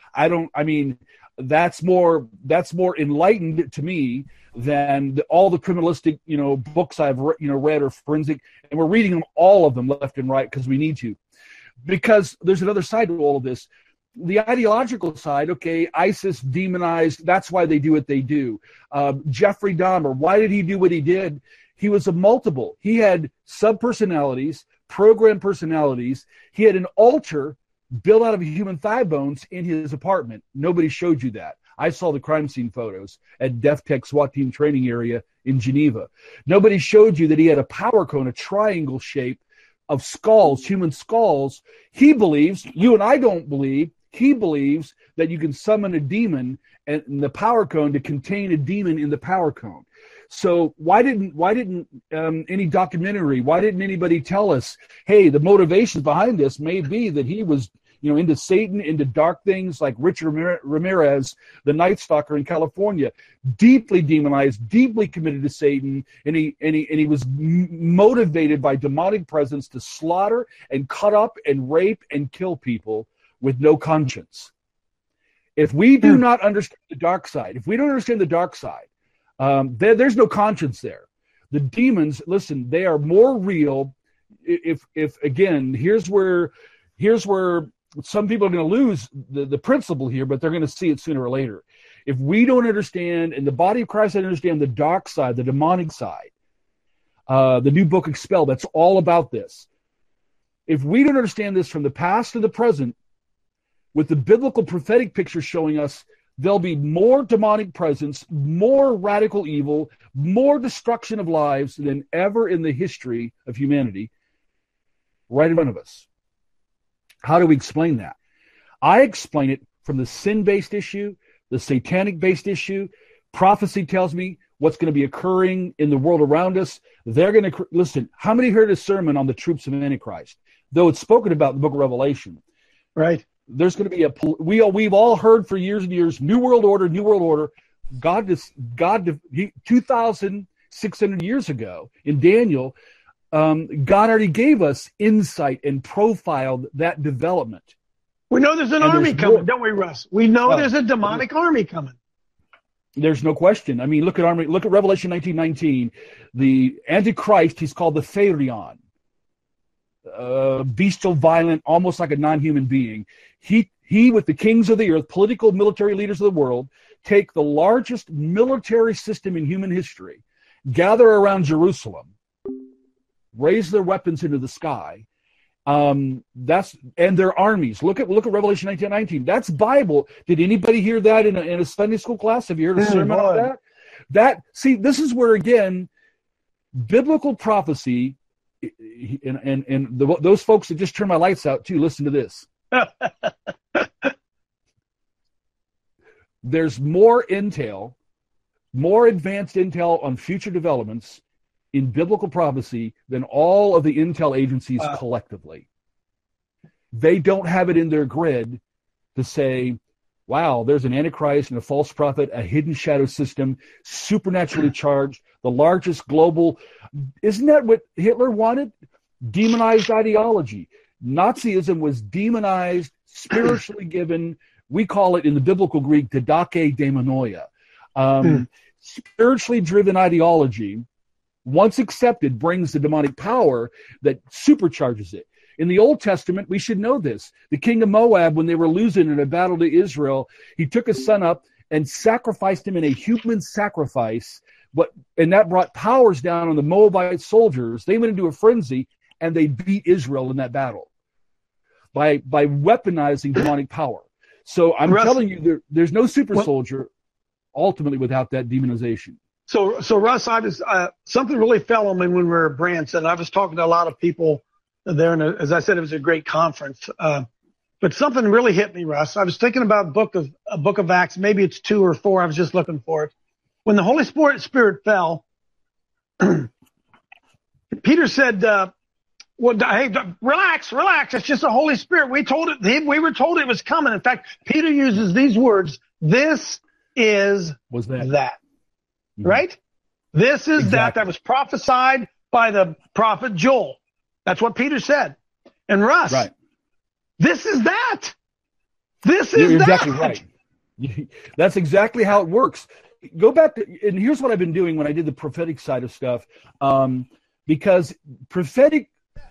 That's more enlightened to me than all the criminalistic, books I've read or forensic, and we're reading them, all of them, left and right, because we need to. Because there's another side to all of this. The ideological side, okay, ISIS demonized, that's why they do what they do. Jeffrey Dahmer, why did he do what he did? He was a multiple. He had sub-personalities, program personalities. He had an altar built out of human thigh bones in his apartment. Nobody showed you that. I saw the crime scene photos at DefTech SWAT team training area in Geneva. Nobody showed you that he had a power cone, a triangle shape of skulls, human skulls. He believes, you and I don't believe, he believes that you can summon a demon and the power cone to contain a demon in the power cone. So why didn't any documentary, why didn't anybody tell us, hey, the motivations behind this may be that he was, into Satan, into dark things, like Richard Ramirez, the Night Stalker in California, deeply demonized, deeply committed to Satan, and he was motivated by demonic presence to slaughter and cut up and rape and kill people with no conscience. If we do not understand the dark side, if we don't understand the dark side, there's no conscience there. The demons, listen, they are more real. If again, here's where some people are going to lose the principle here, but they're going to see it sooner or later. If we don't understand, and the body of Christ doesn't understand the dark side, the demonic side, the new book Expel, that's all about this. If we don't understand this from the past to the present, with the biblical prophetic picture showing us there'll be more demonic presence, more radical evil, more destruction of lives than ever in the history of humanity right in front of us. How do we explain that? I explain it from the sin-based issue, the satanic-based issue. Prophecy tells me what's going to be occurring in the world around us. They're going to, listen, how many heard a sermon on the troops of Antichrist? Though it's spoken about in the book of Revelation. Right. There's going to be we've all heard for years and years, New World Order, New World Order. God 2,600 years ago in Daniel, God already gave us insight and profiled that development. We know there's an army coming, don't we, Russ? We know there's a demonic army coming. There's no question. I mean, look at Revelation 19:19. The Antichrist, he's called the Pharion. Bestial, violent, almost like a non-human being. He, with the kings of the earth, political, military leaders of the world, take the largest military system in human history, gather around Jerusalem, raise their weapons into the sky. And their armies. Look at Revelation 19:19. That's Bible. Did anybody hear that in a Sunday school class? Have you heard a sermon on that? See, this is where again, biblical prophecy those folks that just turn my lights out too, listen to this. There's more intel, more advanced intel on future developments in biblical prophecy than all of the intel agencies collectively. They don't have it in their grid to say, wow, there's an antichrist and a false prophet, a hidden shadow system, supernaturally charged, the largest global. Isn't that what Hitler wanted? Demonized ideology. Nazism was demonized, spiritually given. We call it in the biblical Greek, didache daimonoia. Spiritually driven ideology, once accepted, brings the demonic power that supercharges it. In the Old Testament, we should know this. The king of Moab, when they were losing in a battle to Israel, he took his son up and sacrificed him in a human sacrifice, and that brought powers down on the Moabite soldiers. They went into a frenzy, and they beat Israel in that battle by weaponizing demonic power. So I'm telling you, there's no super soldier ultimately without that demonization. So Russ, I was something really fell on me when we were at Branson. I was talking to a lot of people there, and as I said, it was a great conference. But something really hit me, Russ. I was thinking about book of Acts. Maybe it's 2 or 4. I was just looking for it. When the Holy Spirit fell, Peter said, "Well, hey, relax. It's just the Holy Spirit. We were told it was coming." In fact, Peter uses these words: "This is that." Mm-hmm. Right? This is that was prophesied by the prophet Joel. That's what Peter said. And Russ, right. This is that. This is You're that. exactly right. That's exactly how it works. Go back to, and here's what I've been doing when I did the prophetic side of stuff, because prophetic,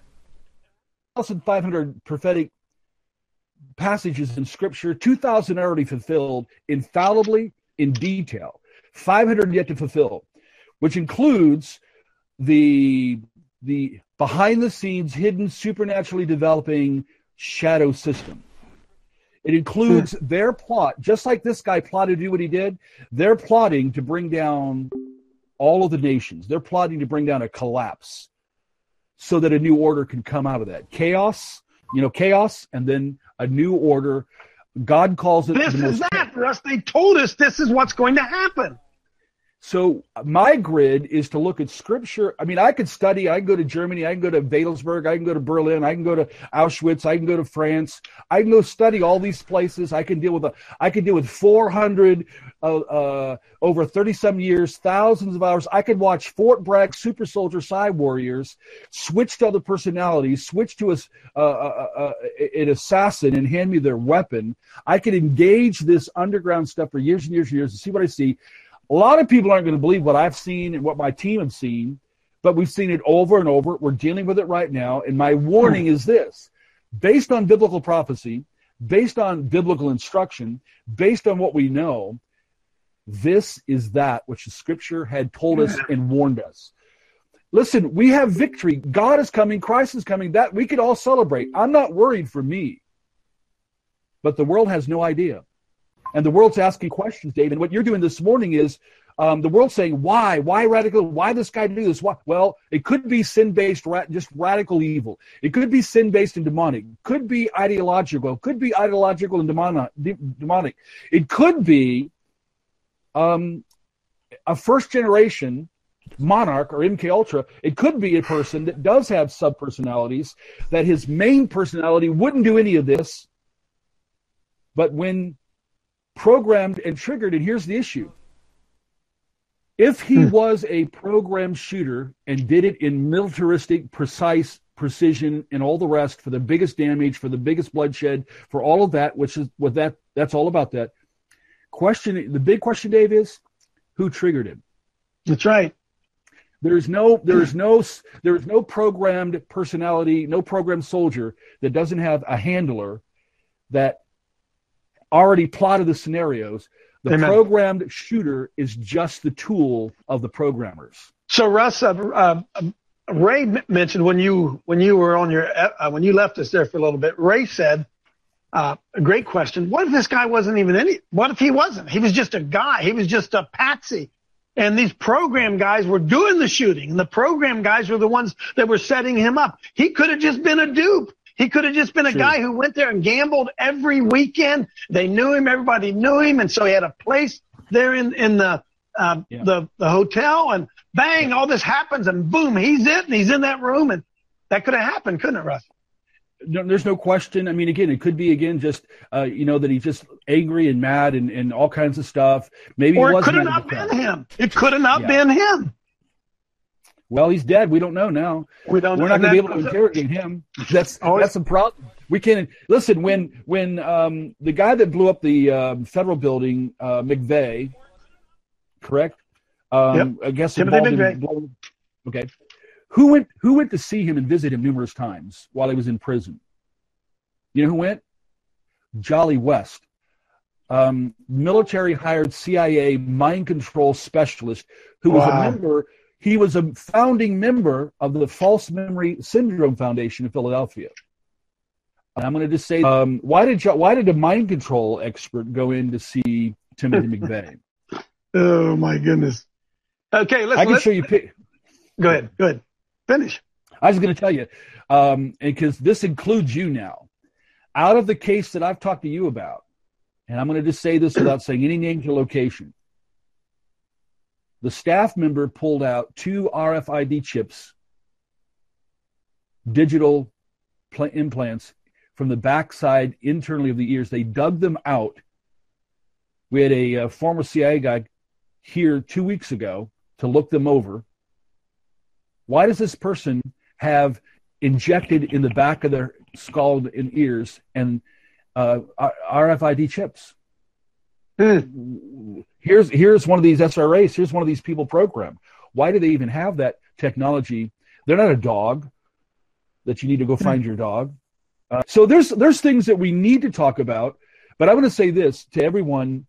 1,500 prophetic passages in Scripture, 2,000 already fulfilled infallibly in detail, 500 yet to fulfill, which includes the behind-the-scenes, hidden, supernaturally developing shadow system. It includes their plot, just like this guy plotted to do what he did. They're plotting to bring down all of the nations. They're plotting to bring down a collapse so that a new order can come out of that. Chaos, and then a new order. God calls it... This is that, Russ. They told us this is what's going to happen. So my grid is to look at Scripture. I mean, I could study. I can go to Germany. I can go to Wales-Berg. I can go to Berlin. I can go to Auschwitz. I can go to France. I can go study all these places. I can deal with 400 over 30-some years, thousands of hours. I could watch Fort Bragg Super Soldier Side Warriors switch to other personalities, switch to an assassin and hand me their weapon. I could engage this underground stuff for years and years and years and see what I see. A lot of people aren't going to believe what I've seen and what my team have seen, but we've seen it over and over. We're dealing with it right now. And my warning is this: based on biblical prophecy, based on biblical instruction, based on what we know, this is that which the Scripture had told us and warned us. Listen, we have victory. God is coming. Christ is coming. That we could all celebrate. I'm not worried for me. But the world has no idea. And the world's asking questions, Dave. And what you're doing this morning is the world's saying, why? Why radical? Why this guy do this? Why? Well, it could be sin-based, just radical evil. It could be sin-based and demonic. It could be ideological. It could be ideological and demonic. It could be a first-generation monarch or MK Ultra. It could be a person that does have sub-personalities, that his main personality wouldn't do any of this, but when programmed and triggered, and here's the issue. If he was a programmed shooter and did it in militaristic, precise precision and all the rest for the biggest damage, for the biggest bloodshed, for all of that, which is what that's all about that. The big question, Dave, is who triggered him? That's right. There is no programmed personality, no programmed soldier that doesn't have a handler that already plotted the scenarios. The Amen. Programmed shooter is just the tool of the programmers. So Russ, Ray mentioned when you were on your when you left us there for a little bit, Ray said, a great question. What if this guy wasn't even what if he wasn't? He was just a guy. He was just a patsy. And these program guys were doing the shooting, and the program guys were the ones that were setting him up. He could have just been a dupe. He could have just been a guy who went there and gambled every weekend. They knew him. Everybody knew him. And so he had a place there in the hotel, and bang, all this happens, and boom, he's it, and he's in that room. And that could have happened, couldn't it, Russ? No, there's no question. I mean, again, it could be just that he's just angry and mad and all kinds of stuff. Maybe or it could have not been him. It could have not been him. Well, he's dead. We don't know now. We don't. We're not going to be able to interrogate him. That's the problem. We can't listen when the guy that blew up the federal building, McVeigh, correct? Yep. I guess Timothy McVeigh. Okay. Who went to see him and visit him numerous times while he was in prison? You know who went? Jolly West, military hired CIA mind control specialist who was a member. He was a founding member of the False Memory Syndrome Foundation in Philadelphia. And I'm going to just say, why did a mind control expert go in to see Timothy McVeigh? Oh my goodness. Okay, I can show you. Go ahead. Finish. I was going to tell you, because this includes you now. Out of the case that I've talked to you about, and I'm going to just say this without saying any names or location, the staff member pulled out 2 RFID chips, digital implants, from the backside internally of the ears. They dug them out. We had a former CIA guy here 2 weeks ago to look them over. Why does this person have injected in the back of their skull and ears and RFID chips? Here's one of these SRAs. Here's one of these people programmed. Why do they even have that technology? They're not a dog that you need to go find your dog. So there's things that we need to talk about. But I want to say this to everyone.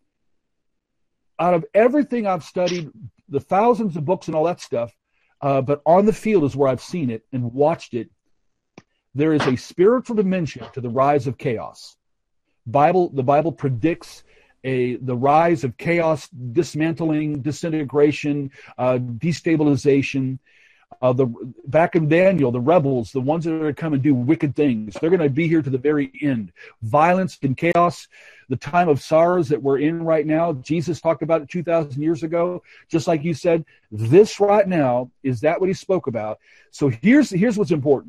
Out of everything I've studied, the thousands of books and all that stuff, but on the field is where I've seen it and watched it. There is a spiritual dimension to the rise of chaos. The Bible predicts the rise of chaos, dismantling, disintegration, destabilization. Back in Daniel, the rebels, the ones that are going to come and do wicked things, they're going to be here to the very end. Violence and chaos, the time of sorrows that we're in right now. Jesus talked about it 2,000 years ago. Just like you said, this right now, is that what he spoke about? So here's what's important.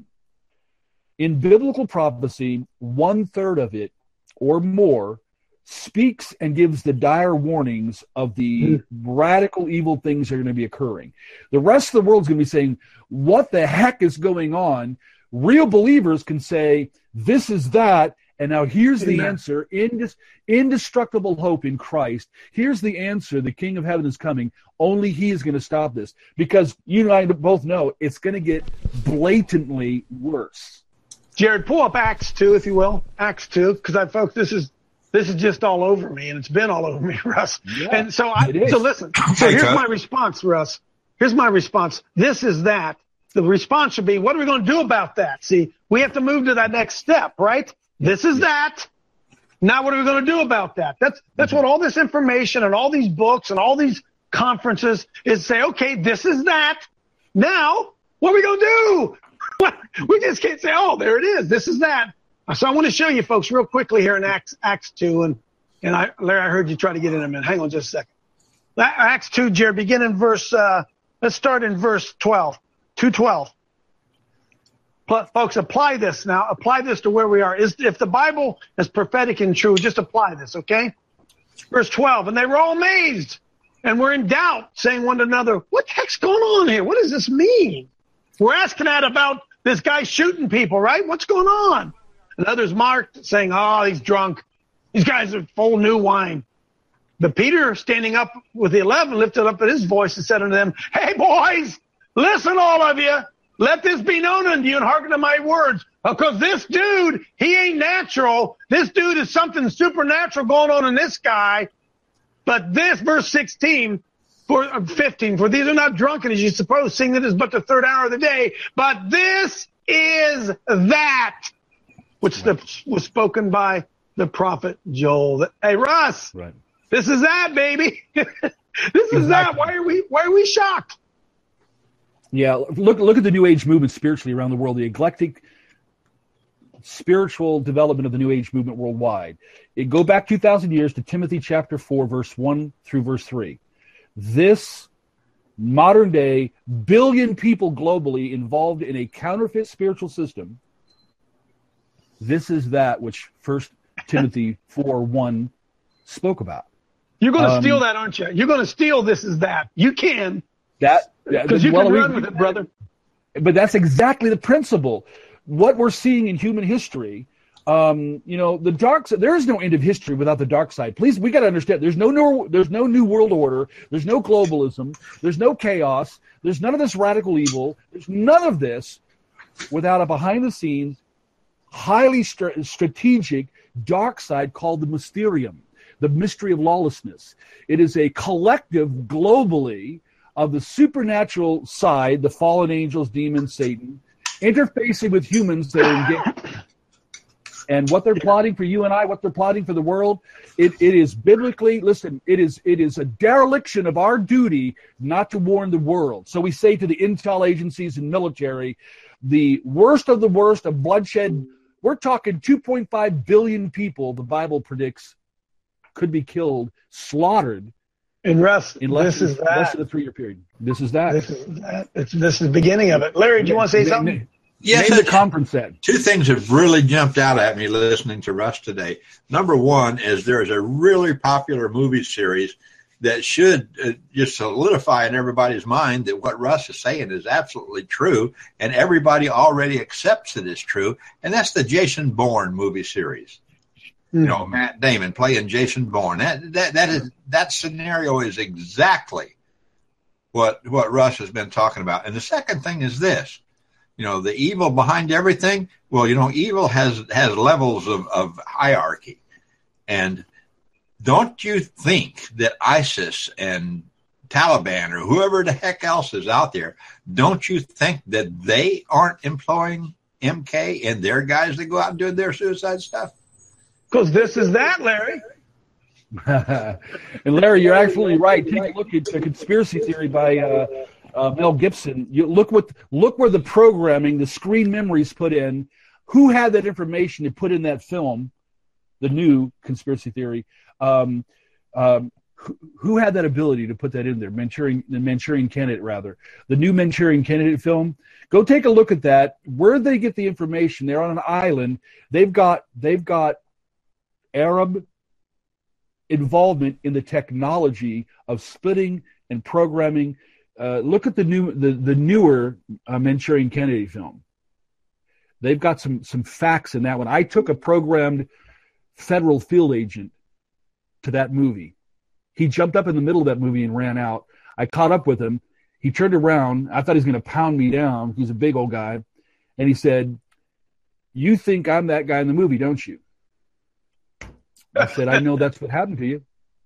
In biblical prophecy, 1/3 of it or more speaks and gives the dire warnings of the radical evil things that are going to be occurring. The rest of the world's going to be saying, what the heck is going on? Real believers can say, this is that, and now here's the answer. Indestructible hope in Christ. Here's the answer. The King of Heaven is coming. Only he is going to stop this. Because you and I both know it's going to get blatantly worse. Jared, pull up Acts 2, if you will. Acts 2, because folks, this is just all over me, and it's been all over me, Russ. Yeah, and so listen. So here's my response, Russ. Here's my response. This is that. The response should be, what are we going to do about that? See, we have to move to that next step, right? This is that. Now what are we going to do about that? That's what all this information and all these books and all these conferences is say, okay, this is that. Now, what are we going to do? We just can't say, oh, there it is. This is that. So I want to show you folks real quickly here in Acts 2. And Larry, I heard you try to get in a minute. Hang on just a second. Acts 2, Jared, begin in verse, let's start in verse 12, 2:12. Folks, apply this now. Apply this to where we are. If the Bible is prophetic and true, just apply this, okay? Verse 12, and they were all amazed and were in doubt, saying one to another, what the heck's going on here? What does this mean? We're asking that about this guy shooting people, right? What's going on? And others marked, saying, oh, he's drunk. These guys are full new wine. But Peter, standing up with the 11, lifted up his voice and said unto them, hey, boys, listen, all of you. Let this be known unto you and hearken to my words. Because this dude, he ain't natural. This dude is something supernatural going on in this guy. But this, verse 15, for these are not drunken as you suppose, seeing that it is but the 3rd hour of the day. But this is that which was spoken by the prophet Joel. Hey, Russ, right. This is that, baby. This is that. Why are we shocked? Yeah, look at the New Age movement spiritually around the world, the eclectic spiritual development of the New Age movement worldwide. It go back 2,000 years to Timothy chapter 4, verse 1 through verse 3. This modern day billion people globally involved in a counterfeit spiritual system, this is that which 1 Timothy 4:1 spoke about. You're going to steal that, aren't you? You're going to steal this is that. You can. Because you can run with it, brother. But that's exactly the principle. What we're seeing in human history, the dark side, there is no end of history without the dark side. Please, we got to understand, there's no new world order, there's no globalism, there's no chaos, there's none of this radical evil, there's none of this without a behind-the-scenes, highly strategic dark side called the mysterium, the mystery of lawlessness. It is a collective globally of the supernatural side, the fallen angels, demons, Satan, interfacing with humans that are engaged. And what they're plotting for you and I, what they're plotting for the world, it is biblically, listen, it is a dereliction of our duty not to warn the world. So we say to the intel agencies and military, the worst of bloodshed, we're talking 2.5 billion people, the Bible predicts, could be killed, slaughtered, in less than a 3-year period. This is that. This is the beginning of it. Larry, do you want to say something? Yes, Name the conference said. Two things have really jumped out at me listening to Russ today. Number one is there's a really popular movie series that should just solidify in everybody's mind that what Russ is saying is absolutely true, and everybody already accepts it as true, and that's the Jason Bourne movie series. Matt Damon playing Jason Bourne. That scenario is exactly what Russ has been talking about. And the second thing is this. The evil behind everything. Well, evil has levels of hierarchy. And don't you think that ISIS and Taliban or whoever the heck else is out there, don't you think that they aren't employing MK and their guys that go out and do their suicide stuff? Because this is that, Larry. And Larry, you're absolutely right. Take a look at the conspiracy theory by Mel Gibson. You look where the programming, the screen memories put in. Who had that information to put in that film, the new conspiracy theory? Who had that ability to put that in there? The Manchurian Candidate, rather. The new Manchurian Candidate film. Go take a look at that. Where they get the information? They're on an island. They've got Arab involvement in the technology of splitting and programming. Look at the newer Manchurian Candidate film. They've got some facts in that one. I took a programmed federal field agent to that movie. He jumped up in the middle of that movie and ran out. I caught up with him. He turned around. I thought he was going to pound me down. He's a big old guy. And he said, "You think I'm that guy in the movie, don't you?" I said, "I know that's what happened to you."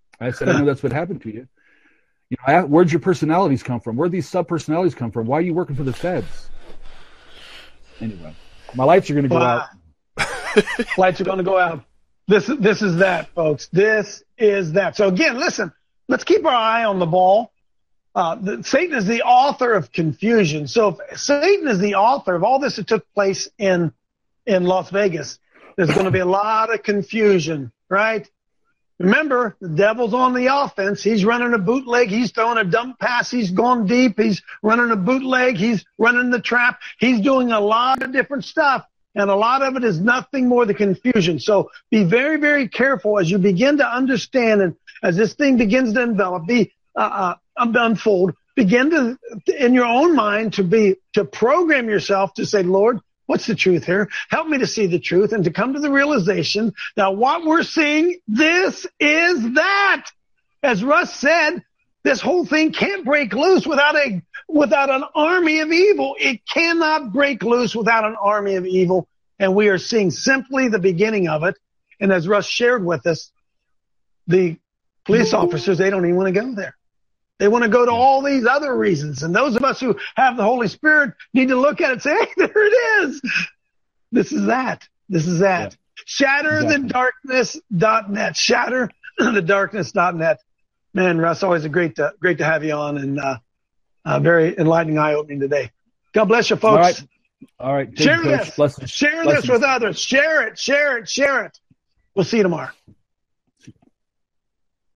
Where'd your personalities come from? Where'd these sub-personalities come from? Why are you working for the feds? Anyway, my lights are going to go out. Lights are going to go out. This is that, folks. This is that. So again, listen, let's keep our eye on the ball. Satan is the author of confusion. So if Satan is the author of all this that took place in Las Vegas, there's going to be a lot of confusion, right? Remember, the devil's on the offense. He's running a bootleg. He's throwing a dump pass. He's gone deep. He's running a bootleg. He's running the trap. He's doing a lot of different stuff, and a lot of it is nothing more than confusion. So be very, very careful as you begin to understand, and as this thing begins to envelop, unfold, begin to, in your own mind, to program yourself to say, "Lord, what's the truth here? Help me to see the truth," and to come to the realization that what we're seeing, this is that. As Russ said, this whole thing can't break loose without an army of evil. It cannot break loose without an army of evil, and we are seeing simply the beginning of it. And as Russ shared with us, the police officers, they don't even want to go there. They want to go to all these other reasons. And those of us who have the Holy Spirit need to look at it and say, "Hey, there it is. This is that. This is that." Yeah. Shatterthedarkness.net. Shatterthedarkness.net. Man, Russ, always great to have you on, and very enlightening, eye-opening today. God bless you, folks. All right. Share this. Share this with others. Share it. We'll see you tomorrow.